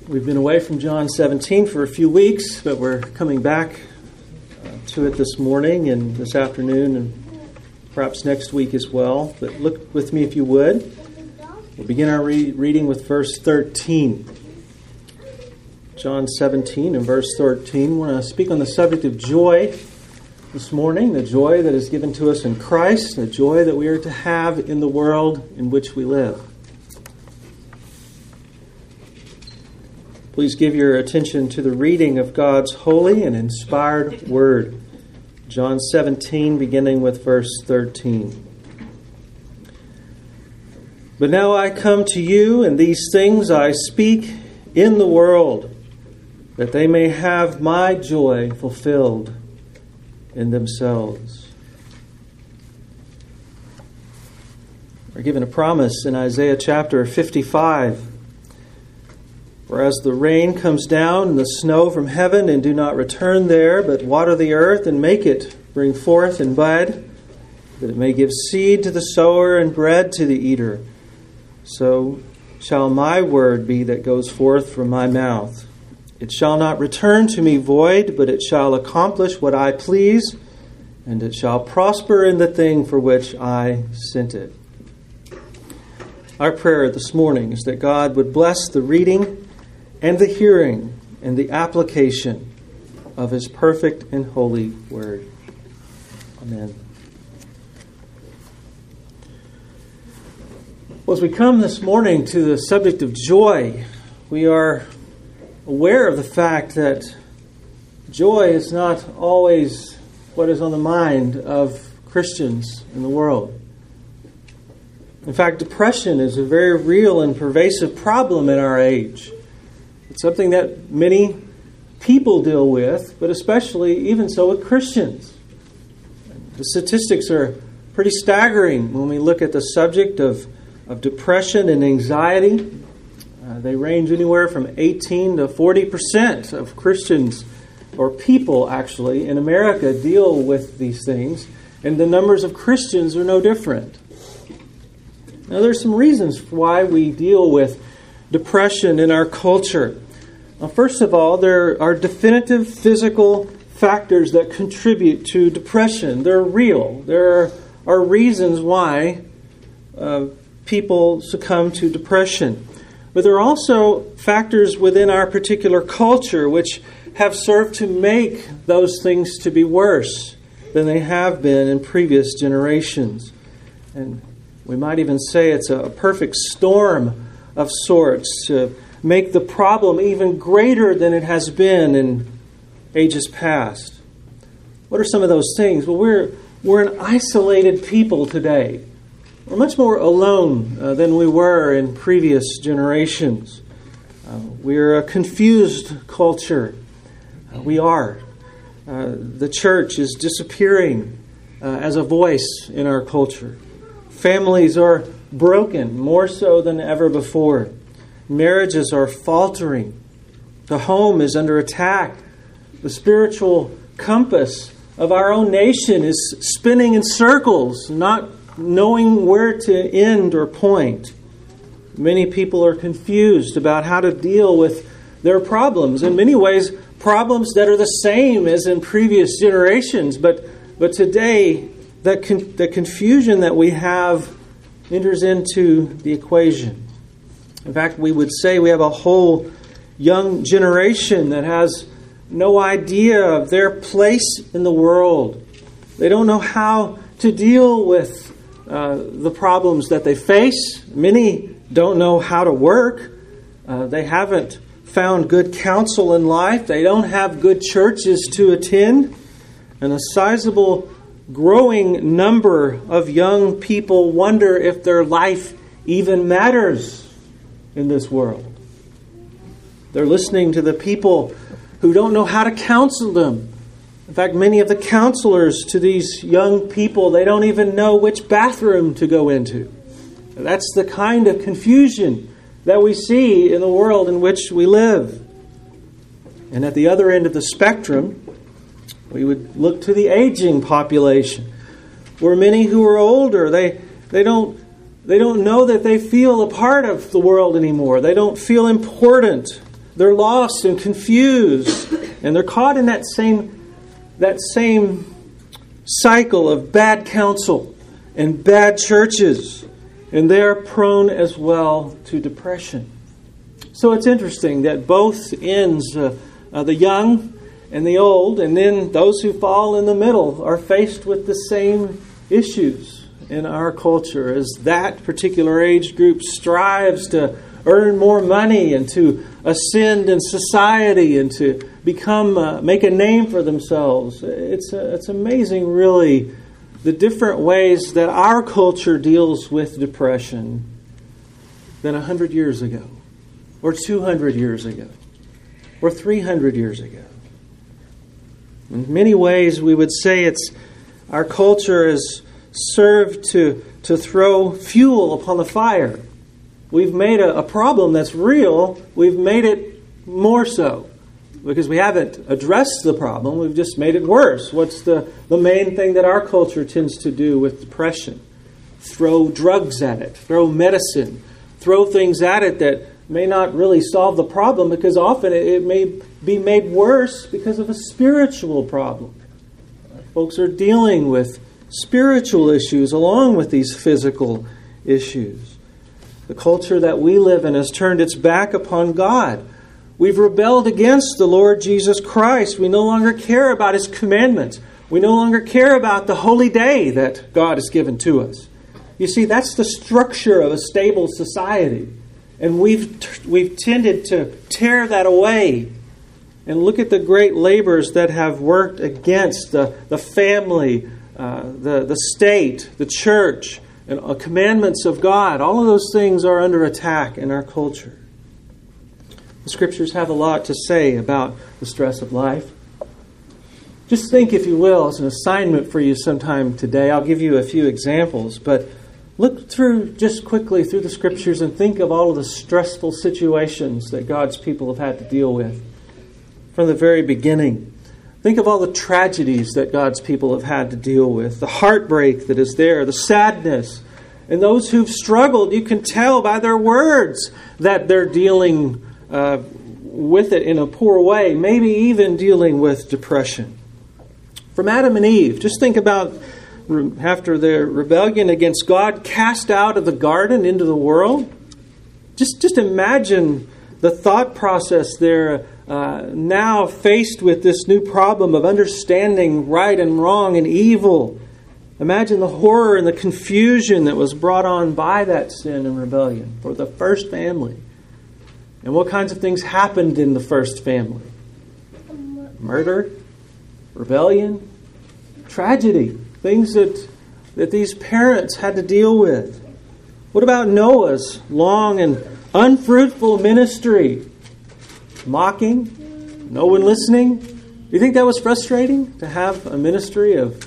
We've been away from John 17 for a few weeks, but we're coming back to it this morning and this afternoon and perhaps next week as well. But look with me if you would. We'll begin our reading with verse 13. John 17 and verse 13. We're going to speak on the subject of joy this morning, the joy that is given to us in Christ, the joy that we are to have in the world in which we live. Please give your attention to the reading of God's holy and inspired word. John 17, beginning with verse 13. But now I come to you, and these things I speak in the world, that they may have my joy fulfilled in themselves. We're given a promise in Isaiah chapter 55. For as the rain comes down and the snow from heaven and do not return there, but water the earth and make it bring forth and bud, that it may give seed to the sower and bread to the eater, so shall my word be that goes forth from my mouth. It shall not return to me void, but it shall accomplish what I please, and it shall prosper in the thing for which I sent it. Our prayer this morning is that God would bless the reading and the hearing and the application of His perfect and holy word. Amen. Well, as we come this morning to the subject of joy, we are aware of the fact that joy is not always what is on the mind of Christians in the world. In fact, depression is a very real and pervasive problem in our age. It's something that many people deal with, but especially even so with Christians. The statistics are pretty staggering when we look at the subject of depression and anxiety. They range anywhere from 18 to 40% of Christians, or people actually, in America deal with these things, and the numbers of Christians are no different. Now, there's some reasons why we deal with depression in our culture. Well, first of all, there are definitive physical factors that contribute to depression. They're real. There are reasons why people succumb to depression. But there are also factors within our particular culture which have served to make those things to be worse than they have been in previous generations. And we might even say it's a perfect storm of sorts to make the problem even greater than it has been in ages past. What are some of those things? Well, we're an isolated people today. We're much more alone than we were in previous generations. We're a confused culture. We are. The church is disappearing as a voice in our culture. Families are broken, more so than ever before. Marriages are faltering. The home is under attack. The spiritual compass of our own nation is spinning in circles, not knowing where to end or point. Many people are confused about how to deal with their problems. In many ways, problems that are the same as in previous generations. But today, the confusion that we have enters into the equation. In fact, we would say we have a whole young generation that has no idea of their place in the world. They don't know how to deal with the problems that they face. Many don't know how to work. They haven't found good counsel in life. They don't have good churches to attend. And a sizable growing number of young people wonder if their life even matters in this world. They're listening to the people who don't know how to counsel them. In fact, many of the counselors to these young people, they don't even know which bathroom to go into. That's the kind of confusion that we see in the world in which we live. And at the other end of the spectrum, we would look to the aging population, where many who are older, they don't know that they feel a part of the world anymore. They don't feel important. they're lost and confused, and they're caught in that same cycle of bad counsel and bad churches, and they're prone as well to depression. So it's interesting that both ends, the young and the old, and then those who fall in the middle, are faced with the same issues in our culture as that particular age group strives to earn more money and to ascend in society and to become, make a name for themselves. It's amazing, really, the different ways that our culture deals with depression than 100 years ago, or 200 years ago, or 300 years ago. In many ways, we would say our culture has served to throw fuel upon the fire. We've made a problem that's real, we've made it more so. Because we haven't addressed the problem, we've just made it worse. What's the main thing that our culture tends to do with depression? Throw drugs at it, throw medicine, throw things at it that may not really solve the problem, because often it may be made worse because of a spiritual problem. Folks are dealing with spiritual issues along with these physical issues. The culture that we live in has turned its back upon God. We've rebelled against the Lord Jesus Christ. We no longer care about His commandments. We no longer care about the holy day that God has given to us. You see, that's the structure of a stable society. And we've tended to tear that away. And look at the great labors that have worked against the family, the state, the church, and commandments of God. All of those things are under attack in our culture. The Scriptures have a lot to say about the stress of life. Just think, if you will, as an assignment for you sometime today. I'll give you a few examples, but look just quickly through the Scriptures and think of all of the stressful situations that God's people have had to deal with from the very beginning. Think of all the tragedies that God's people have had to deal with, the heartbreak that is there, the sadness. And those who've struggled, you can tell by their words that they're dealing with it in a poor way, maybe even dealing with depression. From Adam and Eve, just think about after their rebellion against God, cast out of the garden into the world. Just imagine the thought process there, now faced with this new problem of understanding right and wrong and evil. Imagine the horror and the confusion that was brought on by that sin and rebellion for the first family. And what kinds of things happened in the first family? Murder, rebellion, tragedy, things that these parents had to deal with. What about Noah's long and unfruitful ministry? Mocking, no one listening. Do you think that was frustrating to have a ministry of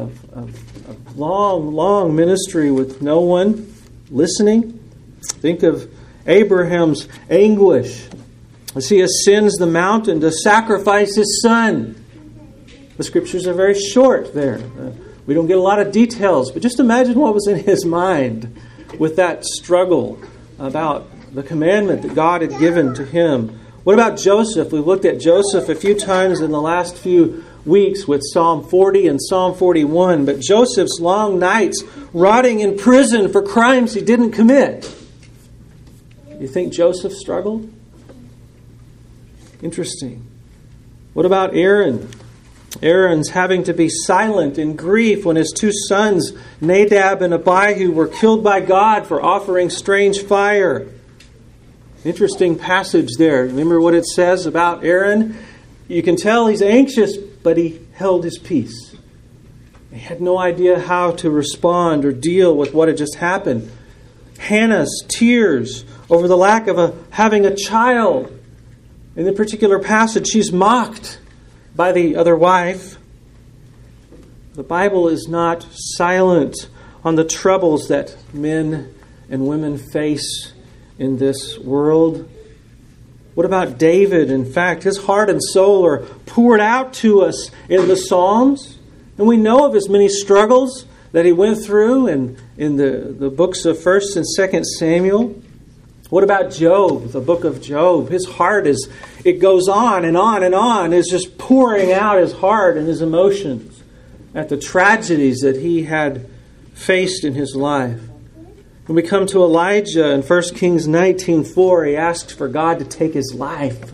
long ministry with no one listening? Think of Abraham's anguish as he ascends the mountain to sacrifice his son. The Scriptures are very short there. We don't get a lot of details, but just imagine what was in his mind with that struggle about the commandment that God had given to him. What about Joseph? We've looked at Joseph a few times in the last few weeks with Psalm 40 and Psalm 41, but Joseph's long nights rotting in prison for crimes he didn't commit. You think Joseph struggled? Interesting. What about Aaron? Aaron's having to be silent in grief when his two sons, Nadab and Abihu, were killed by God for offering strange fire. Interesting passage there. Remember what it says about Aaron? You can tell he's anxious, but he held his peace. He had no idea how to respond or deal with what had just happened. Hannah's tears over the lack of having a child. In the particular passage, she's mocked by the other wife. The Bible is not silent on the troubles that men and women face in this world. What about David? In fact, his heart and soul are poured out to us in the Psalms. And we know of his many struggles that he went through in the books of 1st and 2nd Samuel. What about Job, the book of Job? His heart it goes on and on and on. It's just pouring out his heart and his emotions at the tragedies that he had faced in his life. When we come to Elijah in 1 Kings 19:4, he asks for God to take his life.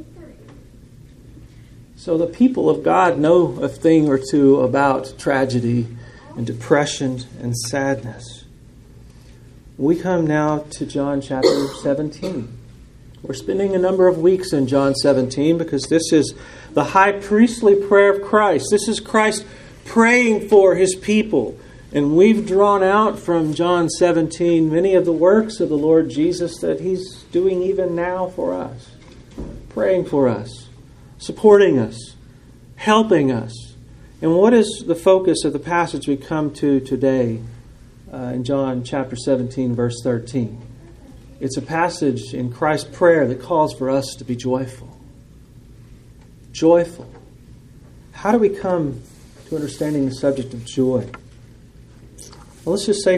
So the people of God know a thing or two about tragedy and depression and sadness. We come now to John chapter 17. We're spending a number of weeks in John 17 because this is the high priestly prayer of Christ. This is Christ praying for his people. And we've drawn out from John 17 many of the works of the Lord Jesus that he's doing even now for us. Praying for us, supporting us, helping us. And what is the focus of the passage we come to today? In John chapter 17, verse 13. It's a passage in Christ's prayer that calls for us to be joyful. Joyful. How do we come to understanding the subject of joy? Well, let's just say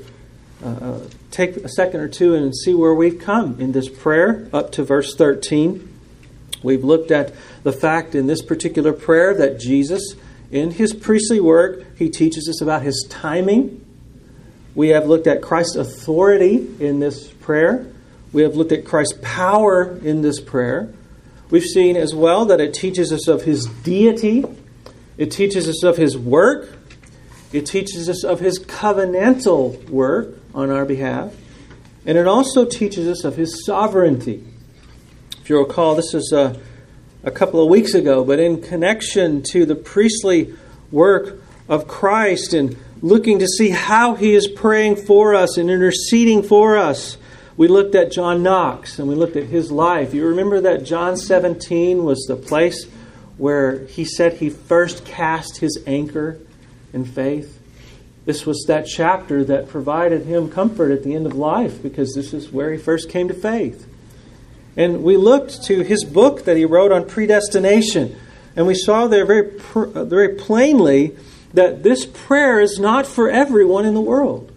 take a second or two and see where we've come in this prayer up to verse 13. We've looked at the fact in this particular prayer that Jesus, in his priestly work, he teaches us about his timing. We have looked at Christ's authority in this prayer. We have looked at Christ's power in this prayer. We've seen as well that it teaches us of his deity. It teaches us of his work. It teaches us of his covenantal work on our behalf. And it also teaches us of his sovereignty. If you recall, this is a couple of weeks ago, but in connection to the priestly work of Christ and looking to see how he is praying for us and interceding for us, we looked at John Knox and we looked at his life. You remember that John 17 was the place where he said he first cast his anchor in faith. This was that chapter that provided him comfort at the end of life because this is where he first came to faith. And we looked to his book that he wrote on predestination, and we saw there very plainly that this prayer is not for everyone in the world.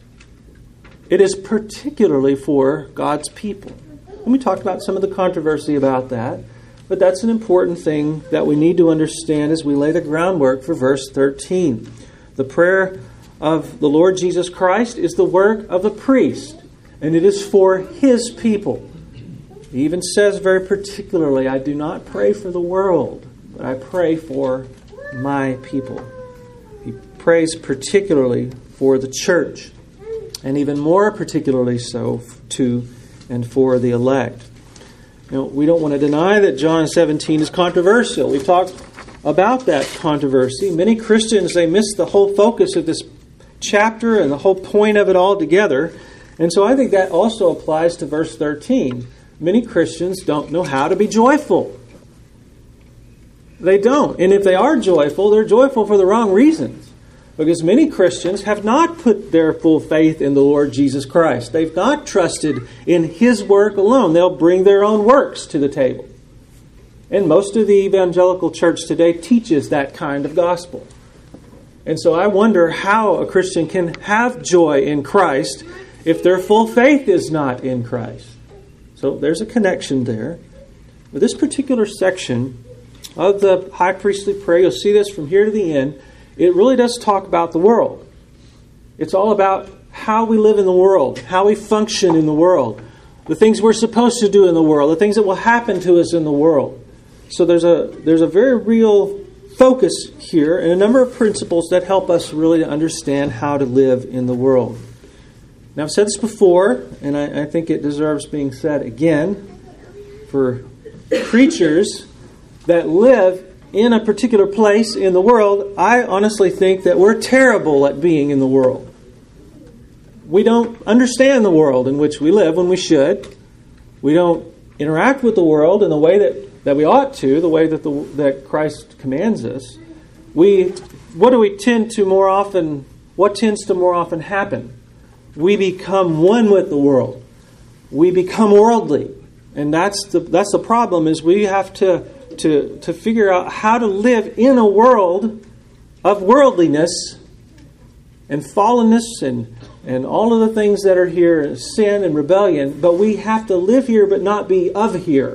It is particularly for God's people. And we talked about some of the controversy about that, but that's an important thing that we need to understand as we lay the groundwork for verse 13. The prayer of the Lord Jesus Christ is the work of the priest, and it is for his people. He even says very particularly, I do not pray for the world, but I pray for my people. He prays particularly for the church, and even more particularly so to and for the elect. We don't want to deny that John 17 is controversial. We've talked about that controversy. Many Christians, they miss the whole focus of this chapter and the whole point of it all together. And so I think that also applies to verse 13. Many Christians don't know how to be joyful. They don't. And if they are joyful, they're joyful for the wrong reasons. Because many Christians have not put their full faith in the Lord Jesus Christ. They've not trusted in his work alone. They'll bring their own works to the table. And most of the evangelical church today teaches that kind of gospel. And so I wonder how a Christian can have joy in Christ if their full faith is not in Christ. So there's a connection there. With this particular section of the high priestly prayer, you'll see this from here to the end, it really does talk about the world. It's all about how we live in the world, how we function in the world, the things we're supposed to do in the world, the things that will happen to us in the world. So there's a very real focus here and a number of principles that help us really to understand how to live in the world. Now, I've said this before, and I think it deserves being said again. For preachers that live in a particular place in the world, I honestly think that we're terrible at being in the world. We don't understand the world in which we live when we should. We don't interact with the world in the way that we ought to, the way that Christ commands us. What tends to more often happen? We become one with the world. We become worldly. And that's the problem, is we have to figure out how to live in a world of worldliness and fallenness and and all of the things that are here, sin and rebellion, but we have to live here but not be of here.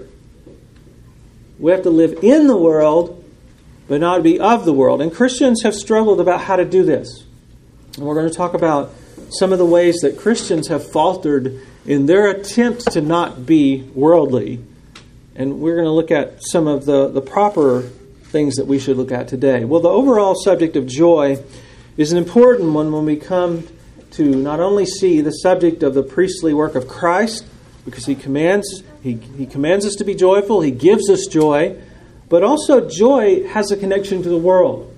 We have to live in the world but not be of the world. And Christians have struggled about how to do this. And we're going to talk about some of the ways that Christians have faltered in their attempt to not be worldly. And we're going to look at some of the proper things that we should look at today. Well, the overall subject of joy is an important one when we come to not only see the subject of the priestly work of Christ, because He commands us to be joyful, He gives us joy, but also joy has a connection to the world.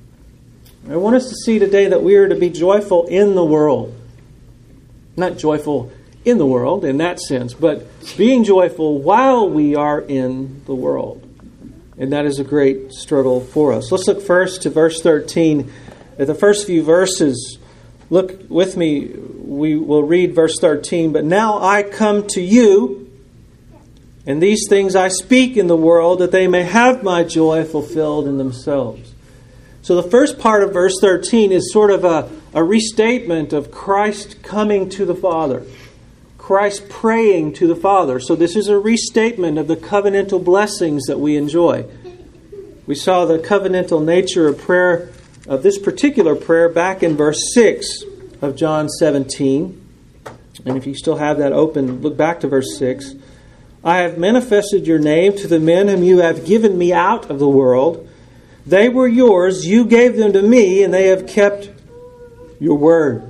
I want us to see today that we are to be joyful in the world. Not joyful in the world in that sense, but being joyful while we are in the world. And that is a great struggle for us. Let's look first to verse 13. At the first few verses, look with me, we will read verse 13. But now I come to you, and these things I speak in the world, that they may have my joy fulfilled in themselves. So the first part of verse 13 is sort of a restatement of Christ coming to the Father. Christ praying to the Father. So this is a restatement of the covenantal blessings that we enjoy. We saw the covenantal nature of prayer, of this particular prayer, back in verse 6 of John 17. And if you still have that open, look back to verse 6. I have manifested your name to the men whom you have given me out of the world. They were yours, you gave them to me, and they have kept your word.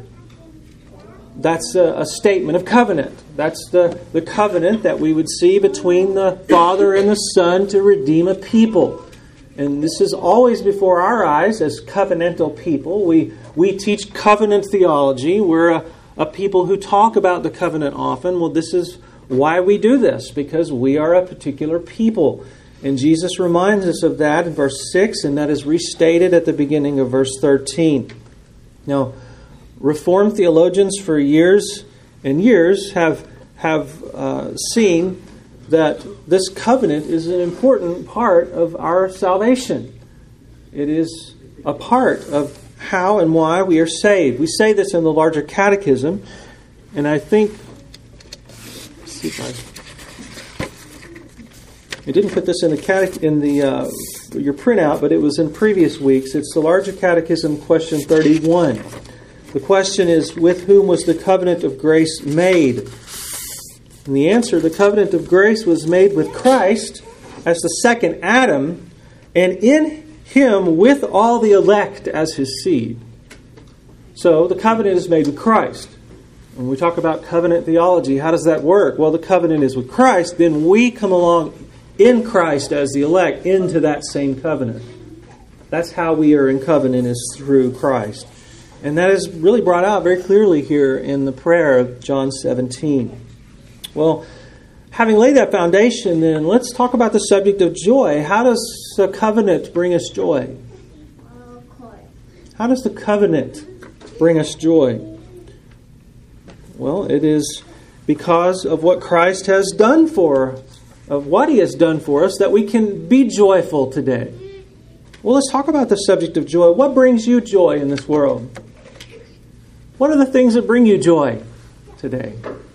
That's a statement of covenant. That's the covenant that we would see between the Father and the Son to redeem a people. And this is always before our eyes as covenantal people. We teach covenant theology. We're a people who talk about the covenant often. Well, this is why we do this, because we are a particular people. And Jesus reminds us of that in verse 6, and that is restated at the beginning of verse 13. Now, Reformed theologians for years and years have seen that this covenant is an important part of our salvation. It is a part of how and why we are saved. We say this in the larger catechism, and I think, let's see if I didn't put this in your printout, but it was in previous weeks. It's the larger catechism, question 31. The question is, with whom was the covenant of grace made? And the answer, the covenant of grace was made with Christ as the second Adam, and in Him with all the elect as His seed. So the covenant is made with Christ. When we talk about covenant theology, how does that work? Well, the covenant is with Christ, then we come along in Christ as the elect into that same covenant. That's how we are in covenant, is through Christ. And that is really brought out very clearly here in the prayer of John 17. Well, having laid that foundation, then let's talk about the subject of joy. How does the covenant bring us joy? How does the covenant bring us joy? Well, it is because of what Christ has done for us, of what He has done for us, that we can be joyful today. Well, let's talk about the subject of joy. What brings you joy in this world? What are the things that bring you joy today?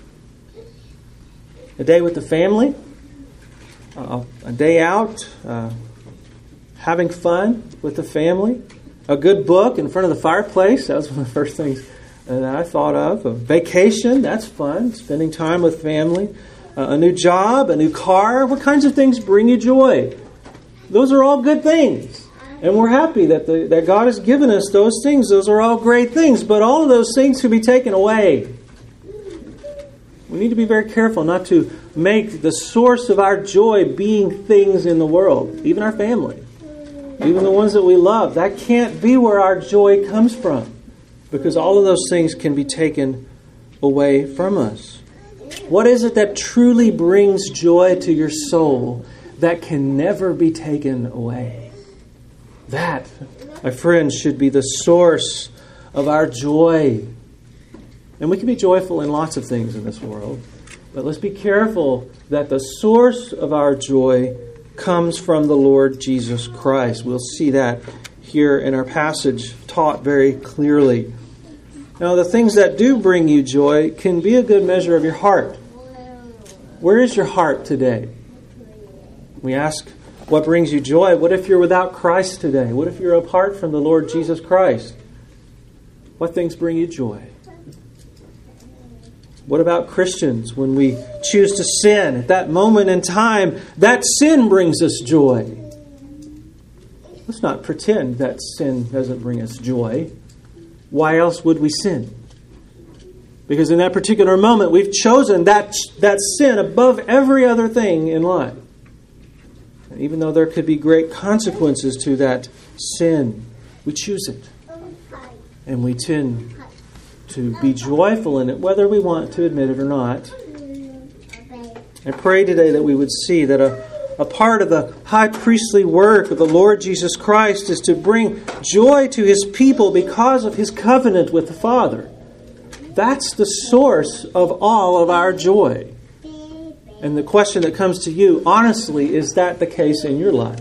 A day with the family? A day out? Having fun with the family? A good book in front of the fireplace? That was one of the first things that I thought of. A vacation? That's fun. Spending time with family. A new job? A new car? What kinds of things bring you joy? Those are all good things. And we're happy that God has given us those things. Those are all great things. But all of those things can be taken away. We need to be very careful not to make the source of our joy being things in the world. Even our family. Even the ones that we love. That can't be where our joy comes from. Because all of those things can be taken away from us. What is it that truly brings joy to your soul that can never be taken away? That, my friends, should be the source of our joy. And we can be joyful in lots of things in this world. But let's be careful that the source of our joy comes from the Lord Jesus Christ. We'll see that here in our passage taught very clearly. Now, the things that do bring you joy can be a good measure of your heart. Where is your heart today? We ask, what brings you joy? What if you're without Christ today? What if you're apart from the Lord Jesus Christ? What things bring you joy? What about Christians when we choose to sin? At that moment in time, that sin brings us joy. Let's not pretend that sin doesn't bring us joy. Why else would we sin? Because in that particular moment, we've chosen that sin above every other thing in life. And even though there could be great consequences to that sin, we choose it. And we tend to be joyful in it, whether we want to admit it or not. I pray today that we would see that a part of the high priestly work of the Lord Jesus Christ is to bring joy to His people because of His covenant with the Father. That's the source of all of our joy. And the question that comes to you, honestly, is that the case in your life?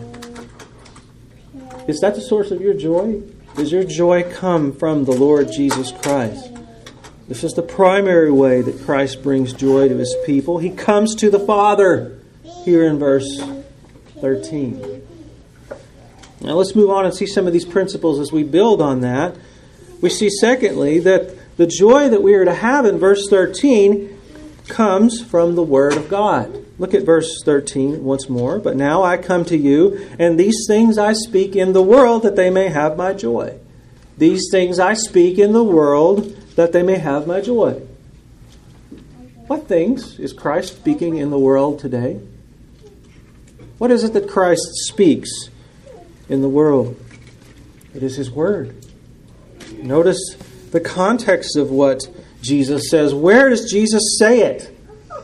Is that the source of your joy? Does your joy come from the Lord Jesus Christ? This is the primary way that Christ brings joy to His people. He comes to the Father here in verse 13. Now let's move on and see some of these principles as we build on that. We see, secondly, that the joy that we are to have in verse 13 comes from the Word of God. Look at verse 13 once more. But now I come to you, and these things I speak in the world that they may have my joy. These things I speak in the world that they may have my joy. What things is Christ speaking in the world today? What is it that Christ speaks in the world? It is His Word. Notice the context of what Jesus says. Where does Jesus say it?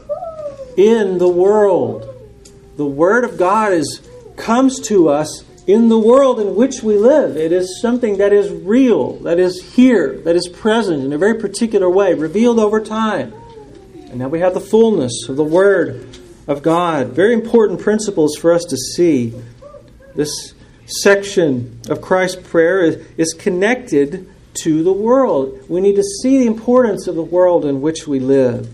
In the world. The Word of God comes to us in the world in which we live. It is something that is real, that is here, that is present in a very particular way, revealed over time. And now we have the fullness of the Word of God. Very important principles for us to see. This section of Christ's prayer is connected to the world. We need to see the importance of the world in which we live.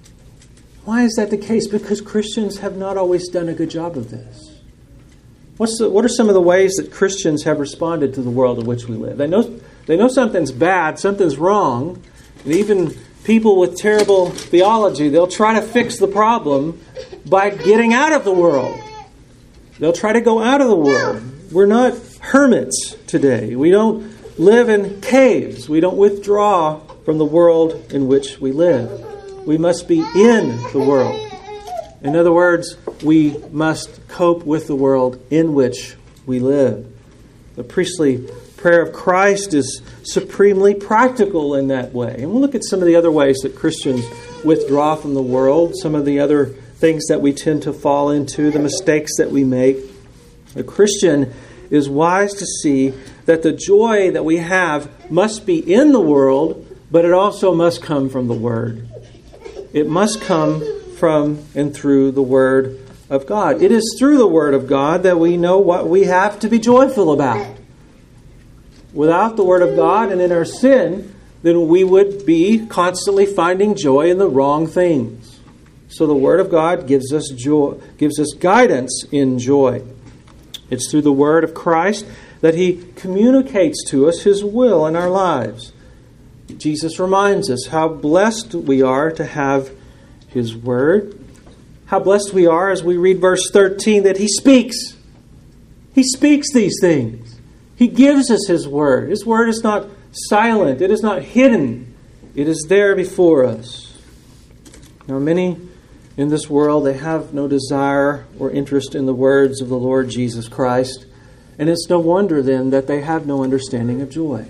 Why is that the case? Because Christians have not always done a good job of this. What are some of the ways that Christians have responded to the world in which we live? They know something's bad, something's wrong, and even people with terrible theology, they'll try to fix the problem by getting out of the world. They'll try to go out of the world. We're not hermits today. We don't live in caves. We don't withdraw from the world in which we live. We must be in the world. In other words, we must cope with the world in which we live. The priestly prayer of Christ is supremely practical in that way. And we'll look at some of the other ways that Christians withdraw from the world, some of the other things that we tend to fall into, the mistakes that we make. The Christian is wise to see that the joy that we have must be in the world, but it also must come from the Word. It must come from and through the Word of God. It is through the Word of God that we know what we have to be joyful about. Without the Word of God and in our sin, then we would be constantly finding joy in the wrong things. So the Word of God gives us joy, gives us guidance in joy. It's through the Word of Christ that He communicates to us His will in our lives. Jesus reminds us how blessed we are to have His Word. How blessed we are as we read verse 13 that He speaks. He speaks these things. He gives us His Word. His Word is not silent. It is not hidden. It is there before us. Now, many in this world, they have no desire or interest in the words of the Lord Jesus Christ. And it's no wonder then that they have no understanding of joy.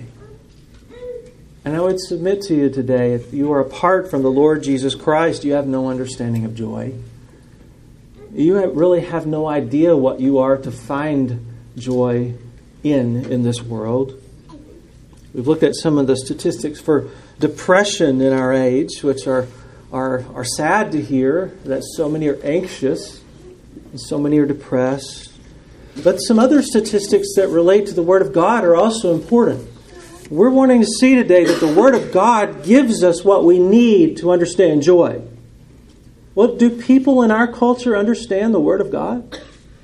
And I would submit to you today, if you are apart from the Lord Jesus Christ, you have no understanding of joy. You really have no idea what you are to find joy in this world. We've looked at some of the statistics for depression in our age, which are sad to hear, that so many are anxious and so many are depressed. But some other statistics that relate to the Word of God are also important. we're wanting to see today that the Word of God gives us what we need to understand joy. Well, do people in our culture understand the Word of God?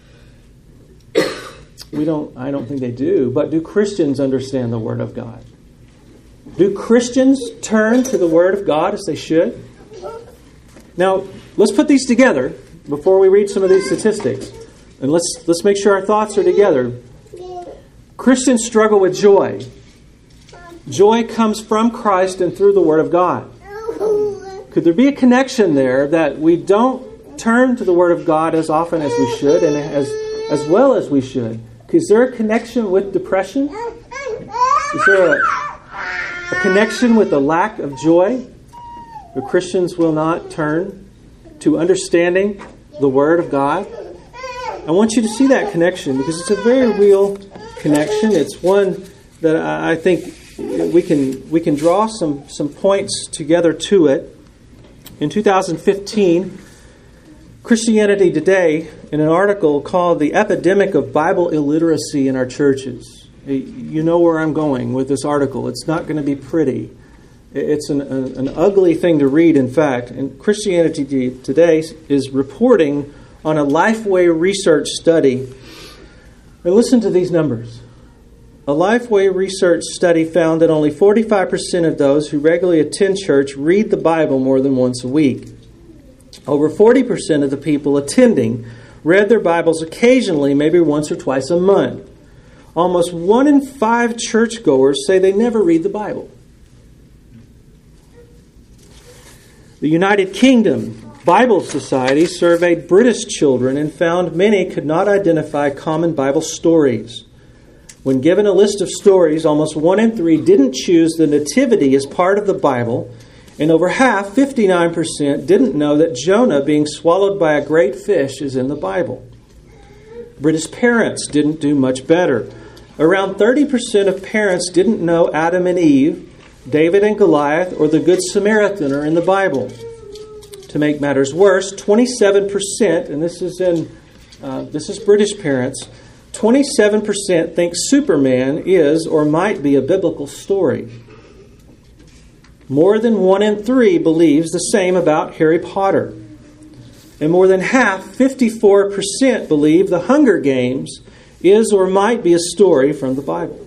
I don't think they do. But do Christians understand the Word of God? Do Christians turn to the Word of God as they should? Now, let's put these together before we read some of these statistics. And let's make sure our thoughts are together. Christians struggle with joy. Joy comes from Christ and through the Word of God. Could there be a connection there that we don't turn to the Word of God as often as we should and as well as we should? Is there a connection with depression? Is there a connection with the lack of joy? The Christians will not turn to understanding the Word of God. I want you to see that connection because it's a very real connection. It's one that I think we can draw some points together to it. In 2015, Christianity Today, in an article called "The Epidemic of Bible Illiteracy in Our Churches." You know where I'm going with this article. It's not going to be pretty. It's an ugly thing to read, in fact. And Christianity Today is reporting on a Lifeway research study. And listen to these numbers. A Lifeway research study found that only 45% of those who regularly attend church read the Bible more than once a week. Over 40% of the people attending read their Bibles occasionally, maybe once or twice a month. Almost 1 in 5 churchgoers say they never read the Bible. The United Kingdom Bible Society surveyed British children and found many could not identify common Bible stories. When given a list of stories, almost 1 in 3 didn't choose the Nativity as part of the Bible, and over half, 59%, didn't know that Jonah being swallowed by a great fish is in the Bible. British parents didn't do much better. Around 30% of parents didn't know Adam and Eve, David and Goliath, or the Good Samaritan are in the Bible. To make matters worse, 27%, and this is British parents, 27% think Superman is or might be a biblical story. More than 1 in 3 believes the same about Harry Potter. And more than half, 54%, believe the Hunger Games is or might be a story from the Bible.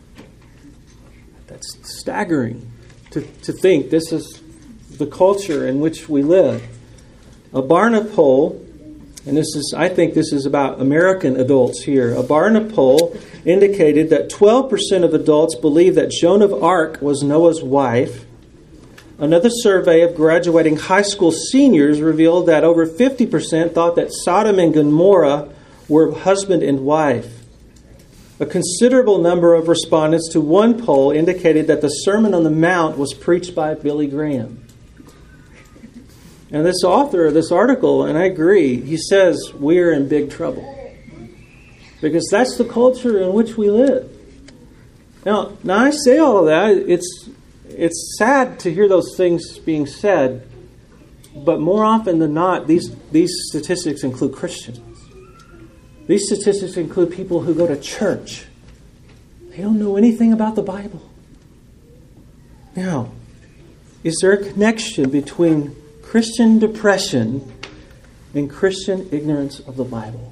That's staggering to think this is the culture in which we live. A Barna poll, and I think this is about American adults here. A Barna poll indicated that 12% of adults believe that Joan of Arc was Noah's wife. Another survey of graduating high school seniors revealed that over 50% thought that Sodom and Gomorrah were husband and wife. A considerable number of respondents to one poll indicated that the Sermon on the Mount was preached by Billy Graham. And this author of this article, and I agree, he says we're in big trouble. Because that's the culture in which we live. Now I say all of that, it's sad to hear those things being said, but more often than not, these statistics include Christians. These statistics include people who go to church. They don't know anything about the Bible. Now, is there a connection between Christian depression and Christian ignorance of the Bible?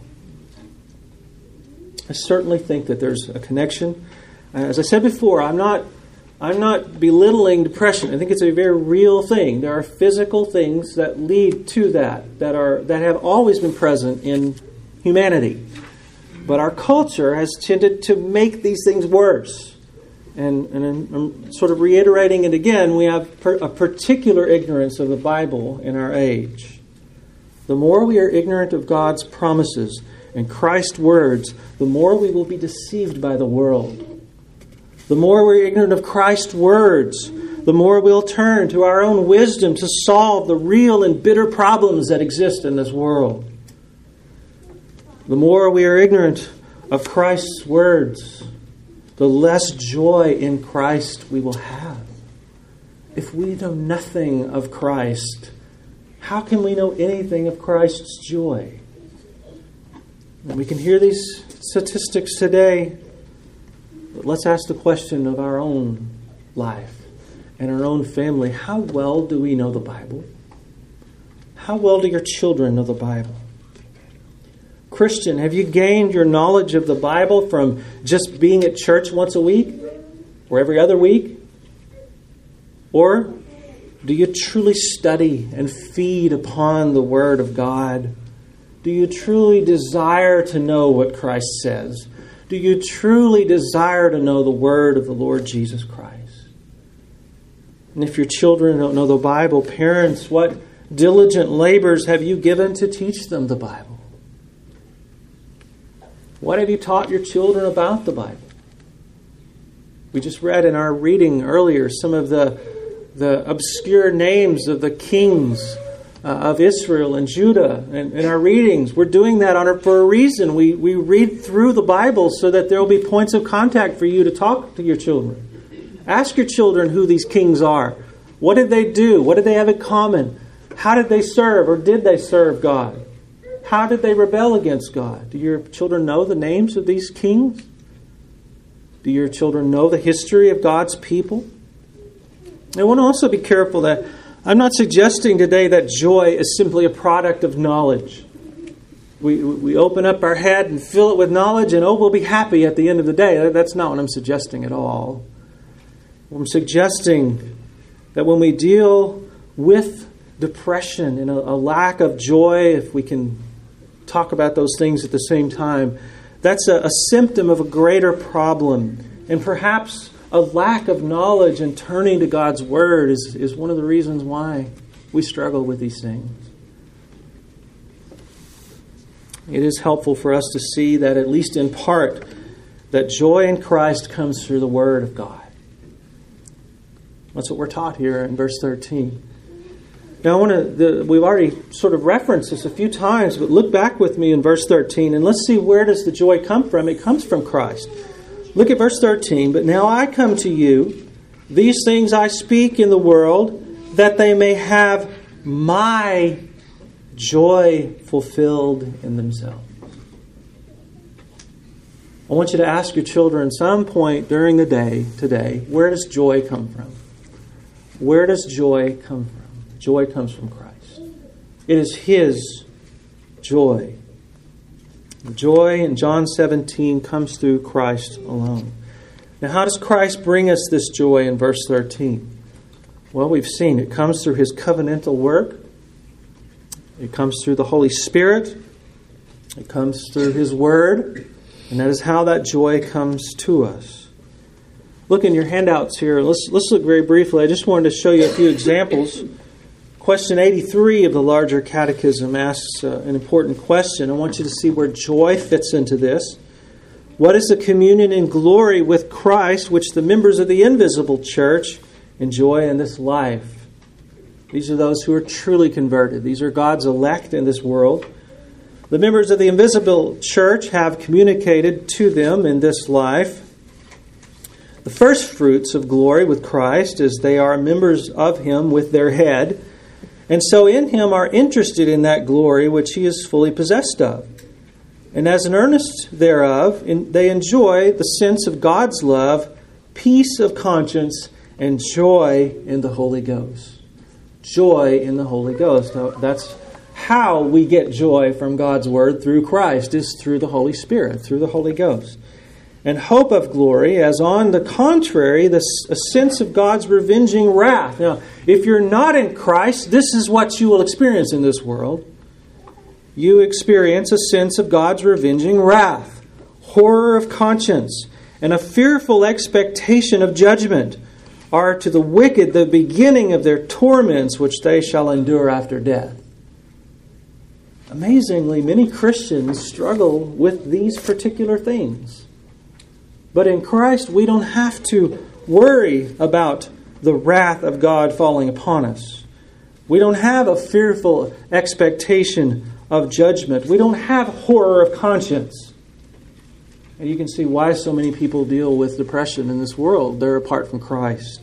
I certainly think that there's a connection. As I said before, I'm not belittling depression. I think it's a very real thing. There are physical things that lead to that have always been present in humanity. But our culture has tended to make these things worse. And I'm sort of reiterating it again, we have a particular ignorance of the Bible in our age. The more we are ignorant of God's promises and Christ's words, the more we will be deceived by the world. The more we're ignorant of Christ's words, the more we'll turn to our own wisdom to solve the real and bitter problems that exist in this world. The more we are ignorant of Christ's words, the less joy in Christ we will have. If we know nothing of Christ, how can we know anything of Christ's joy? And we can hear these statistics today. But let's ask the question of our own life and our own family. How well do we know the Bible? How well do your children know the Bible? Christian, have you gained your knowledge of the Bible from just being at church once a week or every other week? Or do you truly study and feed upon the Word of God? Do you truly desire to know what Christ says? Do you truly desire to know the Word of the Lord Jesus Christ? And if your children don't know the Bible, parents, what diligent labors have you given to teach them the Bible? What have you taught your children about the Bible? We just read in our reading earlier some of the obscure names of the kings of Israel and Judah in our readings. We're doing that for a reason. We read through the Bible so that there will be points of contact for you to talk to your children. Ask your children who these kings are. What did they do? What did they have in common? How did they serve, or did they serve God? How did they rebel against God? Do your children know the names of these kings? Do your children know the history of God's people? I want to also be careful that I'm not suggesting today that joy is simply a product of knowledge. We open up our head and fill it with knowledge and we'll be happy at the end of the day. That's not what I'm suggesting at all. I'm suggesting that when we deal with depression and a lack of joy, if we can talk about those things at the same time, that's a symptom of a greater problem. And perhaps a lack of knowledge and turning to God's Word is one of the reasons why we struggle with these things. It is helpful for us to see that, at least in part, that joy in Christ comes through the Word of God. That's what we're taught here in verse 13. Now, we've already sort of referenced this a few times, but look back with me in verse 13, and let's see, where does the joy come from? It comes from Christ. Look at verse 13. But now I come to you, these things I speak in the world, that they may have my joy fulfilled in themselves. I want you to ask your children some point during the day today, where does joy come from? Where does joy come from? Joy comes from Christ. It is His joy. The joy in John 17 comes through Christ alone. Now, how does Christ bring us this joy in verse 13? Well, we've seen it comes through His covenantal work. It comes through the Holy Spirit. It comes through His Word. And that is how that joy comes to us. Look in your handouts here. Let's look very briefly. I just wanted to show you a few examples. Question 83 of the larger catechism asks an important question. I want you to see where joy fits into this. What is the communion in glory with Christ which the members of the invisible church enjoy in this life? These are those who are truly converted. These are God's elect in this world. The members of the invisible church have communicated to them in this life the first fruits of glory with Christ, as they are members of Him with their head, and so in Him are interested in that glory which He is fully possessed of. And as an earnest thereof, they enjoy the sense of God's love, peace of conscience, and joy in the Holy Ghost. Joy in the Holy Ghost. Now, that's how we get joy from God's Word through Christ, is through the Holy Spirit, through the Holy Ghost. And hope of glory, as on the contrary, a sense of God's revenging wrath. Now, if you're not in Christ, this is what you will experience in this world. You experience a sense of God's revenging wrath, horror of conscience, and a fearful expectation of judgment are to the wicked the beginning of their torments, which they shall endure after death. Amazingly, many Christians struggle with these particular things. But in Christ, we don't have to worry about the wrath of God falling upon us. We don't have a fearful expectation of judgment. We don't have horror of conscience. And you can see why so many people deal with depression in this world. They're apart from Christ.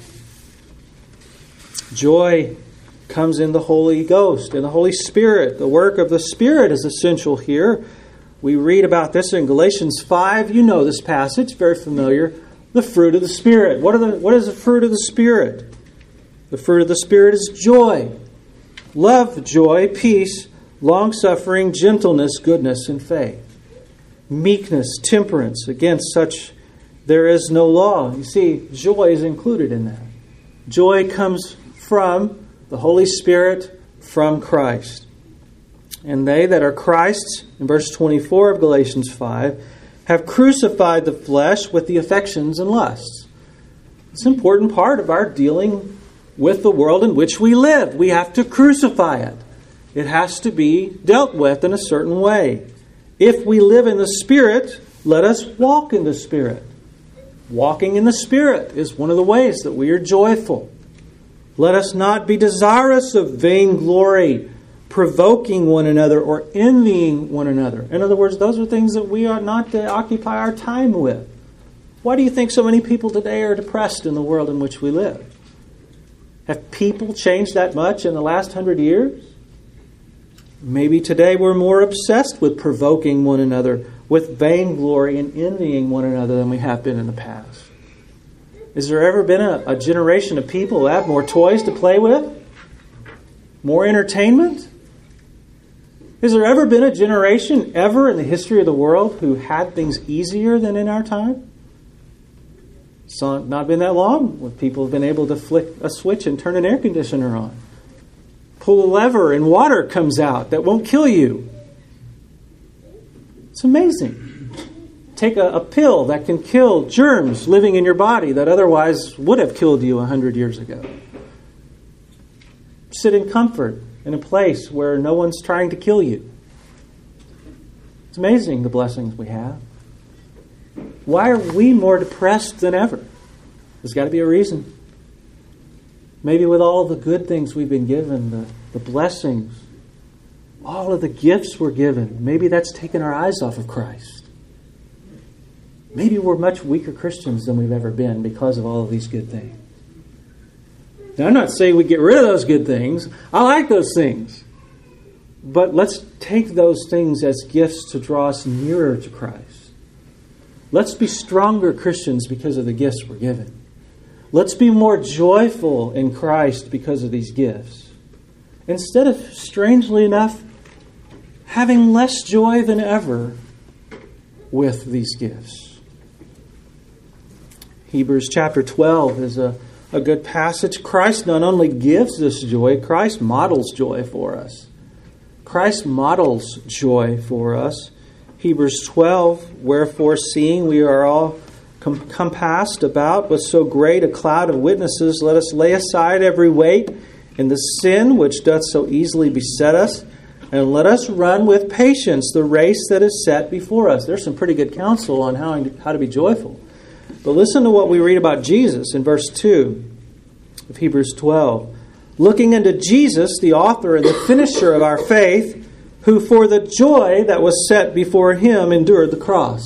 Joy comes in the Holy Ghost, in the Holy Spirit. The work of the Spirit is essential here. We read about this in Galatians 5. You know this passage, very familiar. the fruit of the Spirit. What is the fruit of the Spirit? The fruit of the Spirit is joy, love, joy, peace, long-suffering, gentleness, goodness, and faith. Meekness, temperance. Against such there is no law. You see, joy is included in that. Joy comes from the Holy Spirit, from Christ. And they that are Christ's, in verse 24 of Galatians 5, have crucified the flesh with the affections and lusts. It's an important part of our dealing with the world in which we live. We have to crucify it. It has to be dealt with in a certain way. If we live in the Spirit, let us walk in the Spirit. Walking in the Spirit is one of the ways that we are joyful. Let us not be desirous of vainglory, provoking one another, or envying one another. In other words, those are things that we are not to occupy our time with. Why do you think so many people today are depressed in the world in which we live? Have people changed that much in the last 100 years? Maybe today we're more obsessed with provoking one another, with vainglory and envying one another than we have been in the past. Has there ever been a generation of people who have more toys to play with? More entertainment? Has there ever been a generation ever in the history of the world who had things easier than in our time? It's not been that long when people have been able to flick a switch and turn an air conditioner on. Pull a lever and water comes out that won't kill you. It's amazing. Take a pill that can kill germs living in your body that otherwise would have killed you 100 years ago. Sit in comfort in a place where no one's trying to kill you. It's amazing the blessings we have. Why are we more depressed than ever? There's got to be a reason. Maybe with all the good things we've been given, the blessings, all of the gifts we're given, maybe that's taken our eyes off of Christ. Maybe we're much weaker Christians than we've ever been because of all of these good things. Now, I'm not saying we get rid of those good things. I like those things. But let's take those things as gifts to draw us nearer to Christ. Let's be stronger Christians because of the gifts we're given. Let's be more joyful in Christ because of these gifts. Instead of, strangely enough, having less joy than ever with these gifts. Hebrews chapter 12 is a good passage. Christ not only gives us joy, Christ models joy for us. Christ models joy for us. Hebrews 12, wherefore seeing we are all compassed about with so great a cloud of witnesses, let us lay aside every weight and the sin which doth so easily beset us, and let us run with patience the race that is set before us. There's some pretty good counsel on how to be joyful. But listen to what we read about Jesus in verse 2 of Hebrews 12. Looking unto Jesus, the author and the finisher of our faith, who for the joy that was set before him endured the cross.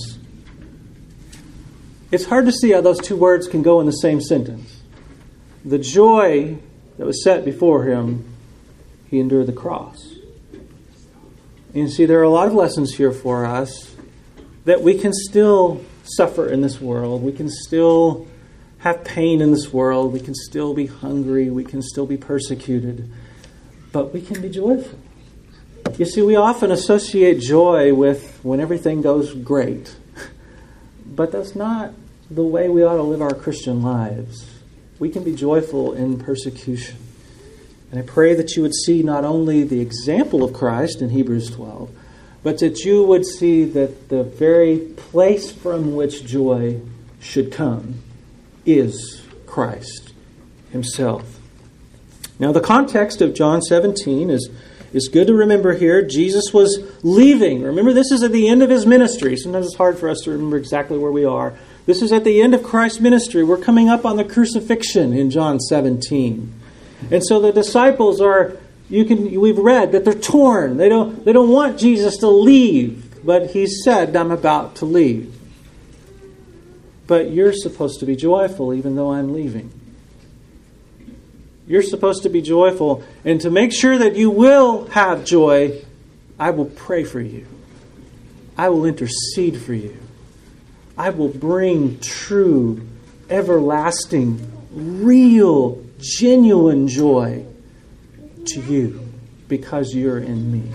It's hard to see how those two words can go in the same sentence. The joy that was set before him, he endured the cross. And you see, there are a lot of lessons here for us that we can still suffer in this world. We can still have pain in this world. We can still be hungry. We can still be persecuted. But we can be joyful. You see, we often associate joy with when everything goes great. But that's not the way we ought to live our Christian lives. We can be joyful in persecution. And I pray that you would see not only the example of Christ in Hebrews 12, but that you would see that the very place from which joy should come is Christ himself. Now, the context of John 17 is good to remember here. Jesus was leaving. Remember, this is at the end of his ministry. Sometimes it's hard for us to remember exactly where we are. This is at the end of Christ's ministry. We're coming up on the crucifixion in John 17. And so the disciples we've read that they're torn. They don't want Jesus to leave, but he said, I'm about to leave. But you're supposed to be joyful even though I'm leaving. You're supposed to be joyful. And to make sure that you will have joy, I will pray for you. I will intercede for you. I will bring true everlasting, real, genuine joy to you because you're in me.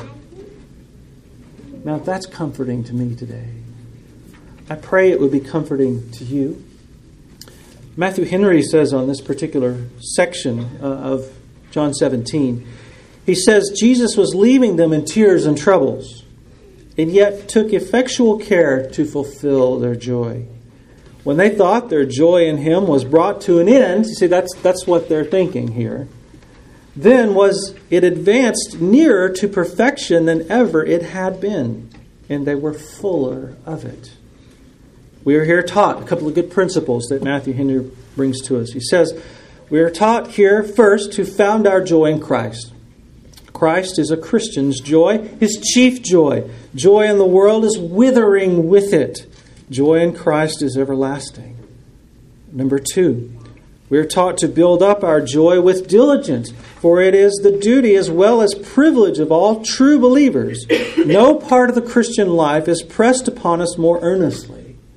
Now, that's comforting to me today. I pray it would be comforting to you. Matthew Henry says on this particular section of John 17, he says, Jesus was leaving them in tears and troubles, and yet took effectual care to fulfill their joy. When they thought their joy in him was brought to an end, you see, that's what they're thinking here, then was it advanced nearer to perfection than ever it had been, and they were fuller of it. We are here taught a couple of good principles that Matthew Henry brings to us. He says, we are taught here first to found our joy in Christ. Christ is a Christian's joy, his chief joy. Joy in the world is withering with it. Joy in Christ is everlasting. Number 2, we are taught to build up our joy with diligence, for it is the duty as well as privilege of all true believers. No part of the Christian life is pressed upon us more earnestly.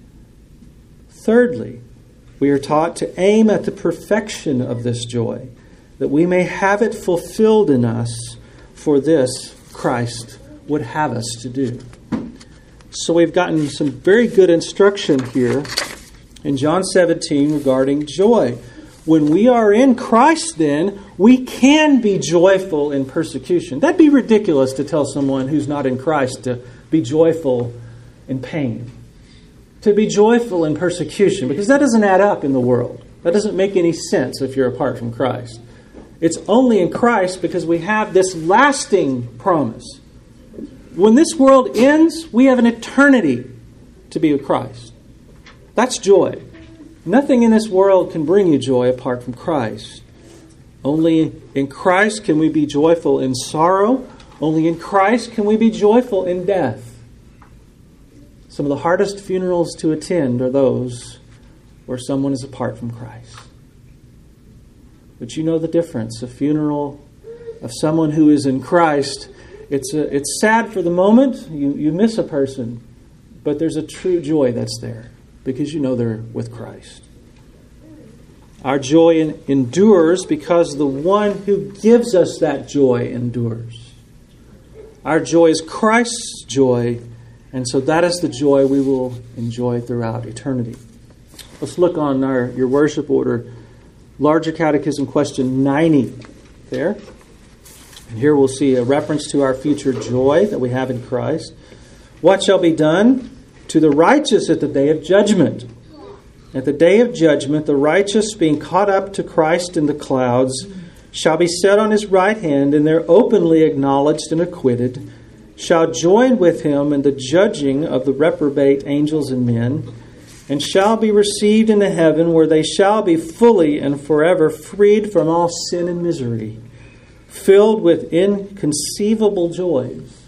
Thirdly, we are taught to aim at the perfection of this joy, that we may have it fulfilled in us, for this Christ would have us to do. So we've gotten some very good instruction here in John 17 regarding joy. When we are in Christ, then, we can be joyful in persecution. That'd be ridiculous to tell someone who's not in Christ to be joyful in pain, to be joyful in persecution, because that doesn't add up in the world. That doesn't make any sense if you're apart from Christ. It's only in Christ because we have this lasting promise. When this world ends, we have an eternity to be with Christ. That's joy. Nothing in this world can bring you joy apart from Christ. Only in Christ can we be joyful in sorrow. Only in Christ can we be joyful in death. Some of the hardest funerals to attend are those where someone is apart from Christ. But you know the difference. A funeral of someone who is in Christ, it's sad for the moment. You miss a person, but there's a true joy that's there because you know they're with Christ. Our joy endures because the one who gives us that joy endures. Our joy is Christ's joy, and so that is the joy we will enjoy throughout eternity. Let's look on your worship order. Larger Catechism question 90 there. And here we'll see a reference to our future joy that we have in Christ. What shall be done to the righteous at the day of judgment? At the day of judgment, the righteous, being caught up to Christ in the clouds, shall be set on his right hand, and there openly acknowledged and acquitted, shall join with him in the judging of the reprobate angels and men, and shall be received into heaven, where they shall be fully and forever freed from all sin and misery, filled with inconceivable joys,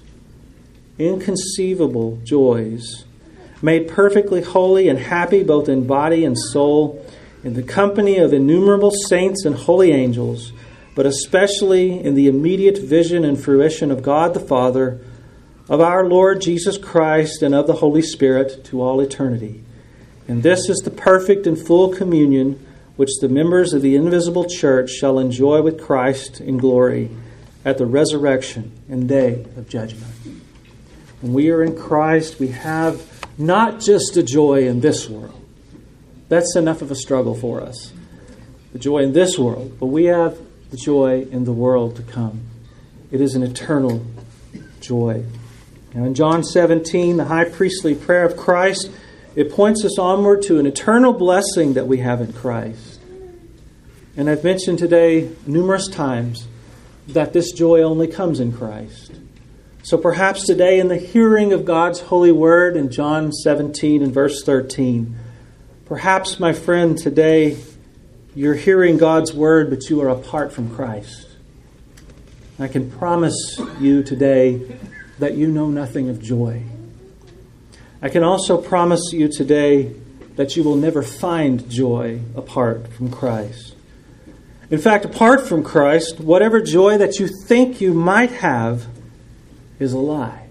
made perfectly holy and happy both in body and soul, in the company of innumerable saints and holy angels, but especially in the immediate vision and fruition of God the Father, of our Lord Jesus Christ, and of the Holy Spirit to all eternity. And this is the perfect and full communion which the members of the invisible church shall enjoy with Christ in glory at the resurrection and day of judgment. When we are in Christ, we have not just a joy in this world. That's enough of a struggle for us. The joy in this world. But we have the joy in the world to come. It is an eternal joy. Now in John 17, the high priestly prayer of Christ, it points us onward to an eternal blessing that we have in Christ. And I've mentioned today numerous times that this joy only comes in Christ. So perhaps today in the hearing of God's holy word in John 17 and verse 13, perhaps, my friend, today you're hearing God's word, but you are apart from Christ. I can promise you today that you know nothing of joy. I can also promise you today that you will never find joy apart from Christ. In fact, apart from Christ, whatever joy that you think you might have is a lie.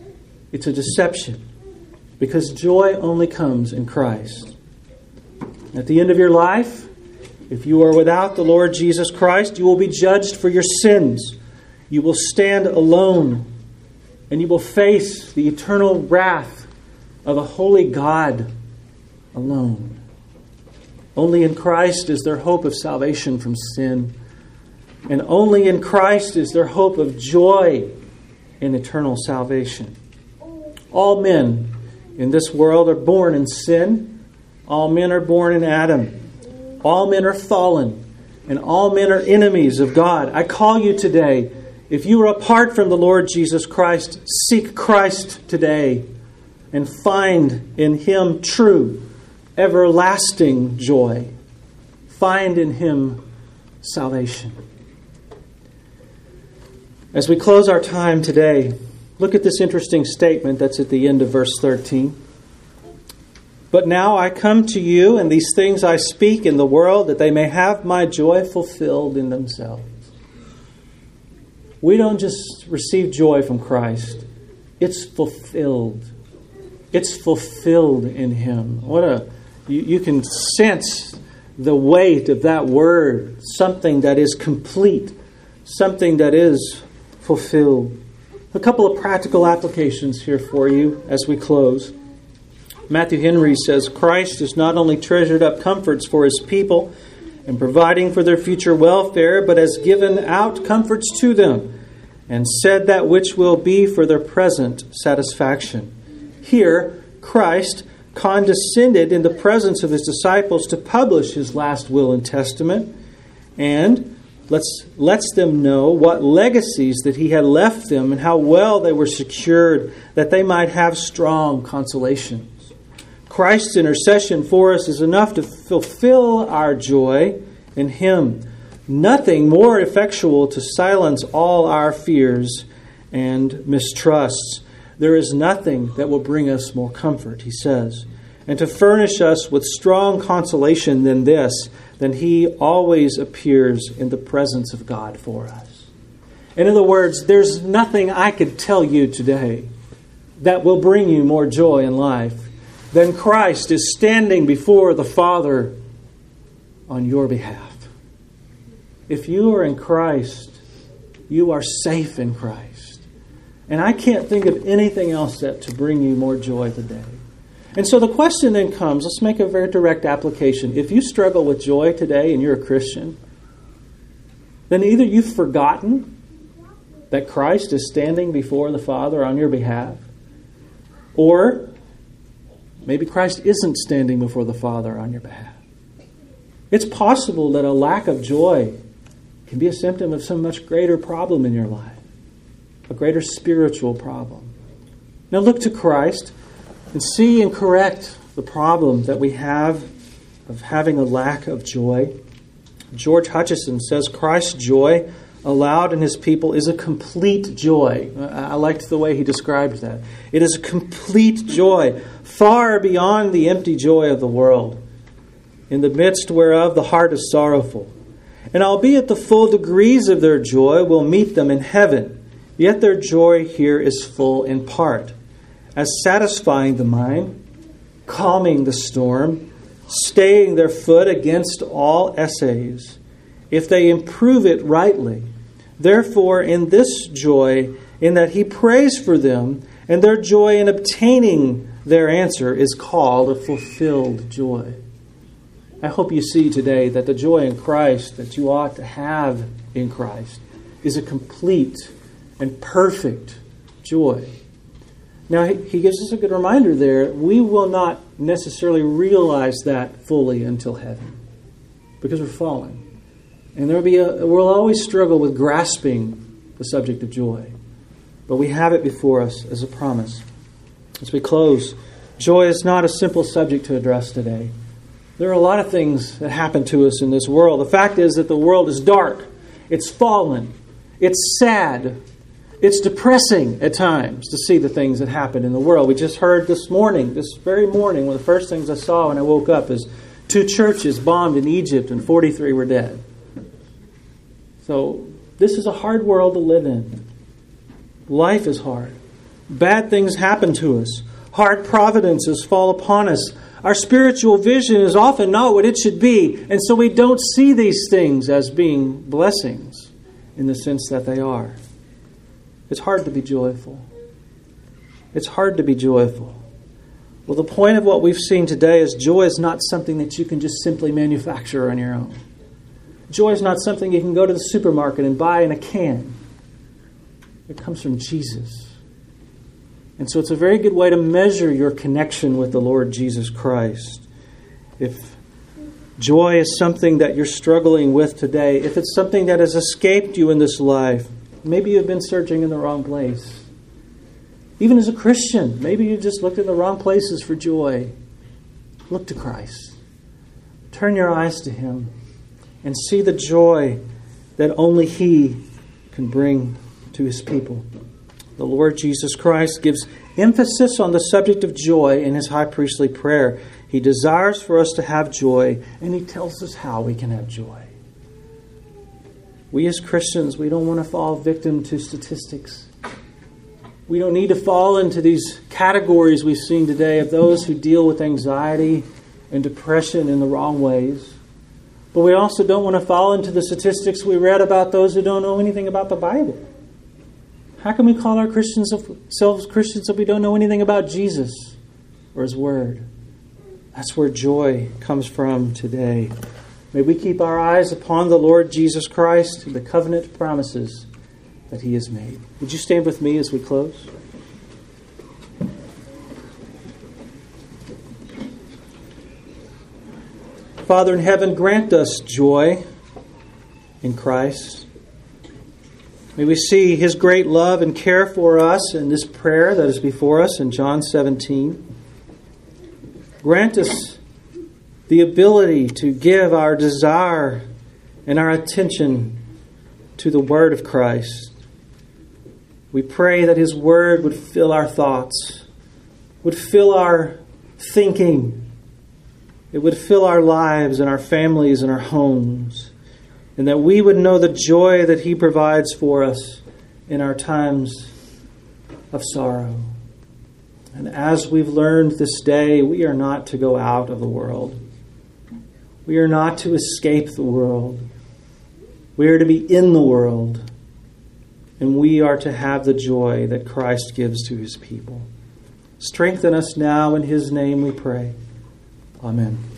It's a deception, because joy only comes in Christ. At the end of your life, if you are without the Lord Jesus Christ, you will be judged for your sins. You will stand alone, and you will face the eternal wrath of a holy God alone. Only in Christ is there hope of salvation from sin. And only in Christ is there hope of joy in eternal salvation. All men in this world are born in sin. All men are born in Adam. All men are fallen. And all men are enemies of God. I call you today, if you are apart from the Lord Jesus Christ, seek Christ today and find in Him true, everlasting joy. Find in Him salvation. As we close our time today, look at this interesting statement that's at the end of verse 13. But now I come to you, and these things I speak in the world, that they may have my joy fulfilled in themselves. We don't just receive joy from Christ. It's fulfilled. It's fulfilled in Him. You can sense the weight of that word. Something that is complete. Something that is fulfilled. A couple of practical applications here for you as we close. Matthew Henry says, Christ has not only treasured up comforts for His people and providing for their future welfare, but has given out comforts to them and said that which will be for their present satisfaction. Here, Christ condescended in the presence of His disciples to publish His last will and testament, and lets them know what legacies that He had left them and how well they were secured, that they might have strong consolations. Christ's intercession for us is enough to fulfill our joy in Him. Nothing more effectual to silence all our fears and mistrusts. There is nothing that will bring us more comfort, he says, and to furnish us with strong consolation than this, then He always appears in the presence of God for us. In other words, there's nothing I could tell you today that will bring you more joy in life than Christ is standing before the Father on your behalf. If you are in Christ, you are safe in Christ. And I can't think of anything else that to bring you more joy today. And so the question then comes, let's make a very direct application. If you struggle with joy today and you're a Christian, then either you've forgotten that Christ is standing before the Father on your behalf, or maybe Christ isn't standing before the Father on your behalf. It's possible that a lack of joy can be a symptom of some much greater problem in your life, a greater spiritual problem. Now look to Christ and see and correct the problem that we have of having a lack of joy. George Hutchison says Christ's joy allowed in His people is a complete joy. I liked the way he described that. It is a complete joy, far beyond the empty joy of the world, in the midst whereof the heart is sorrowful. And albeit the full degrees of their joy will meet them in heaven, yet their joy here is full in part, as satisfying the mind, calming the storm, staying their foot against all essays, if they improve it rightly. Therefore, in this joy, in that He prays for them, and their joy in obtaining their answer is called a fulfilled joy. I hope you see today that the joy in Christ that you ought to have in Christ is a complete and perfect joy. Now, he gives us a good reminder there. We will not necessarily realize that fully until heaven, because we're fallen. And we'll always struggle with grasping the subject of joy. But we have it before us as a promise. As we close, joy is not a simple subject to address today. There are a lot of things that happen to us in this world. The fact is that the world is dark. It's fallen. It's sad. It's depressing at times to see the things that happen in the world. We just heard this very morning, one of the first things I saw when I woke up is 2 churches bombed in Egypt and 43 were dead. So this is a hard world to live in. Life is hard. Bad things happen to us. Hard providences fall upon us. our spiritual vision is often not what it should be. And so we don't see these things as being blessings in the sense that they are. It's hard to be joyful. It's hard to be joyful. Well, the point of what we've seen today is joy is not something that you can just simply manufacture on your own. Joy is not something you can go to the supermarket and buy in a can. It comes from Jesus. And so it's a very good way to measure your connection with the Lord Jesus Christ. If joy is something that you're struggling with today, if it's something that has escaped you in this life, maybe you've been searching in the wrong place. Even as a Christian, maybe you've just looked in the wrong places for joy. Look to Christ. Turn your eyes to Him and see the joy that only He can bring to His people. The Lord Jesus Christ gives emphasis on the subject of joy in His high priestly prayer. He desires for us to have joy, and He tells us how we can have joy. We as Christians, we don't want to fall victim to statistics. We don't need to fall into these categories we've seen today of those who deal with anxiety and depression in the wrong ways. But we also don't want to fall into the statistics we read about those who don't know anything about the Bible. How can we call ourselves Christians if we don't know anything about Jesus or His Word? That's where joy comes from today. May we keep our eyes upon the Lord Jesus Christ and the covenant promises that He has made. Would you stand with me as we close? Father in heaven, grant us joy in Christ. May we see His great love and care for us in this prayer that is before us in John 17. Grant us the ability to give our desire and our attention to the Word of Christ. We pray that His Word would fill our thoughts, would fill our thinking. It would fill our lives and our families and our homes, and that we would know the joy that He provides for us in our times of sorrow. And as we've learned this day, we are not to go out of the world. We are not to escape the world. We are to be in the world. And we are to have the joy that Christ gives to His people. Strengthen us now in His name, we pray. Amen.